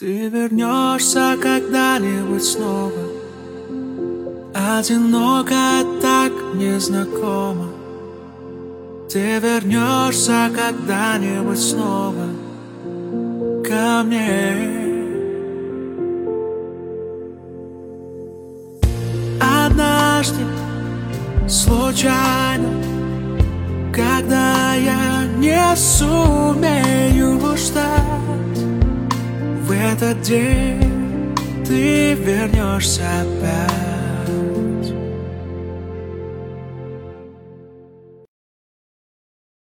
Ты вернешься когда-нибудь снова. Одиноко, так незнакомо. Ты вернешься когда-нибудь снова ко мне. Однажды, случайно, когда я не сумею ждать, в этот день ты вернешься опять.